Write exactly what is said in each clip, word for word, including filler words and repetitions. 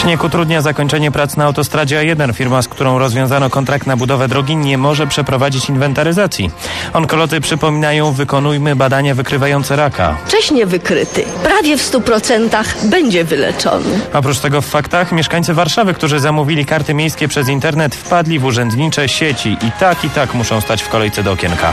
Śnieg utrudnia zakończenie prac na autostradzie A jeden. Firma, z którą rozwiązano kontrakt na budowę drogi, nie może przeprowadzić inwentaryzacji. Onkolodzy przypominają, wykonujmy badania wykrywające raka. Wcześniej wykryty, prawie w stu procentach będzie wyleczony. Oprócz tego w faktach mieszkańcy Warszawy, którzy zamówili karty miejskie przez internet, wpadli w urzędnicze sieci i tak i tak muszą stać w kolejce do okienka.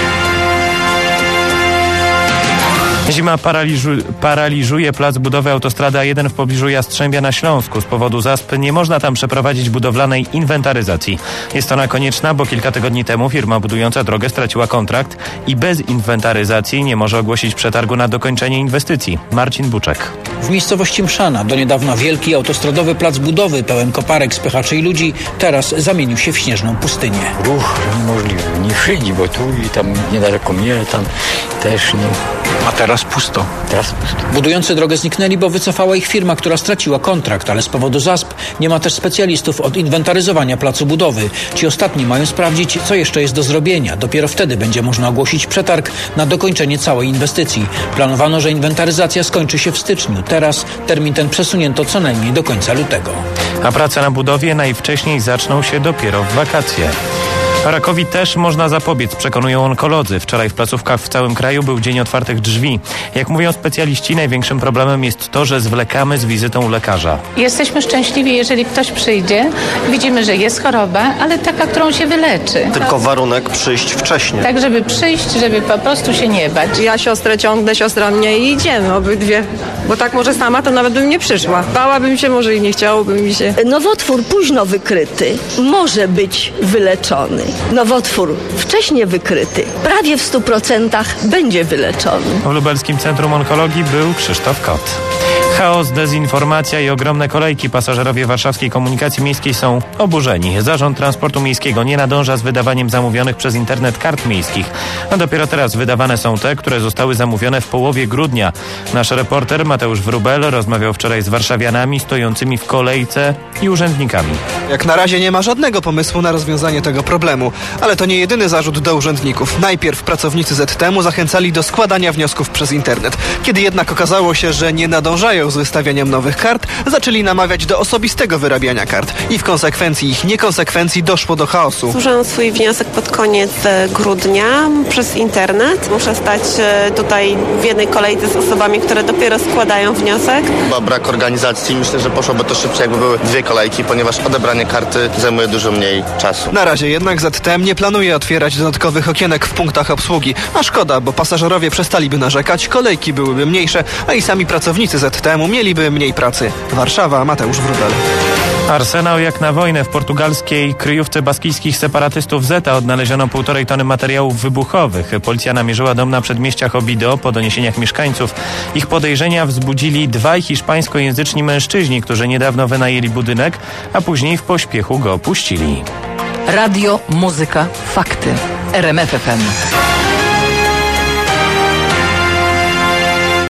Zima paraliżu- paraliżuje plac budowy autostrady A jeden w pobliżu Jastrzębia na Śląsku. Z powodu zasp nie można tam przeprowadzić budowlanej inwentaryzacji. Jest ona konieczna, bo kilka tygodni temu firma budująca drogę straciła kontrakt i bez inwentaryzacji nie może ogłosić przetargu na dokończenie inwestycji. Marcin Buczek. W miejscowości Mszana, do niedawna wielki autostradowy plac budowy pełen koparek, spychaczy i ludzi, teraz zamienił się w śnieżną pustynię. Ruch niemożliwy, nie chodzi, bo tu i tam niedaleko mnie, tam też nie. A teraz pusto. Teraz pusto. Budujący drogę zniknęli, bo wycofała ich firma, która straciła kontrakt, ale z powodu zasp nie ma też specjalistów od inwentaryzowania placu budowy. Ci ostatni mają sprawdzić, co jeszcze jest do zrobienia. Dopiero wtedy będzie można ogłosić przetarg na dokończenie całej inwestycji. Planowano, że inwentaryzacja skończy się w styczniu. Teraz termin ten przesunięto co najmniej do końca lutego. A prace na budowie najwcześniej zaczną się dopiero w wakacje. Rakowi też można zapobiec, przekonują onkolodzy. Wczoraj w placówkach w całym kraju był dzień otwartych drzwi. Jak mówią specjaliści, największym problemem jest to, że zwlekamy z wizytą lekarza. Jesteśmy szczęśliwi, jeżeli ktoś przyjdzie, widzimy, że jest choroba, ale taka, którą się wyleczy. Tylko warunek przyjść wcześniej. Tak, żeby przyjść, żeby po prostu się nie bać. Ja siostrę ciągnę, siostra mnie i idziemy obydwie. Bo tak może sama to nawet bym nie przyszła. Bałabym się, może i nie chciałoby mi się. Nowotwór późno wykryty może być wyleczony. Nowotwór wcześniej wykryty, prawie w stu procentach będzie wyleczony. W Lubelskim Centrum Onkologii był Krzysztof Kot. Chaos, dezinformacja i ogromne kolejki. Pasażerowie warszawskiej komunikacji miejskiej są oburzeni. Zarząd Transportu Miejskiego nie nadąża z wydawaniem zamówionych przez internet kart miejskich. A dopiero teraz wydawane są te, które zostały zamówione w połowie grudnia. Nasz reporter Mateusz Wróbel rozmawiał wczoraj z warszawianami stojącymi w kolejce i urzędnikami. Jak na razie nie ma żadnego pomysłu na rozwiązanie tego problemu. Ale to nie jedyny zarzut do urzędników. Najpierw pracownicy Z T M-u zachęcali do składania wniosków przez internet. Kiedy jednak okazało się, że nie nadążają z wystawianiem nowych kart, zaczęli namawiać do osobistego wyrabiania kart. I w konsekwencji ich niekonsekwencji doszło do chaosu. Złożyłam swój wniosek pod koniec grudnia przez internet. Muszę stać tutaj w jednej kolejce z osobami, które dopiero składają wniosek. Chyba brak organizacji. Myślę, że poszłoby to szybciej, jakby były dwie kolejki, ponieważ odebranie karty zajmuje dużo mniej czasu. Na razie jednak Z T M nie planuje otwierać dodatkowych okienek w punktach obsługi. A szkoda, bo pasażerowie przestaliby narzekać, kolejki byłyby mniejsze, a i sami pracownicy Z T M-u mieliby mniej pracy. Warszawa, Mateusz Wróbel. Arsenał jak na wojnę. W portugalskiej kryjówce baskijskich separatystów Zeta odnaleziono półtorej tony materiałów wybuchowych. Policja namierzyła dom na przedmieściach Obido. Po doniesieniach mieszkańców ich podejrzenia wzbudzili dwaj hiszpańskojęzyczni mężczyźni, którzy niedawno wynajęli budynek, a później w pośpiechu go opuścili. Radio, muzyka, fakty. R M F F M.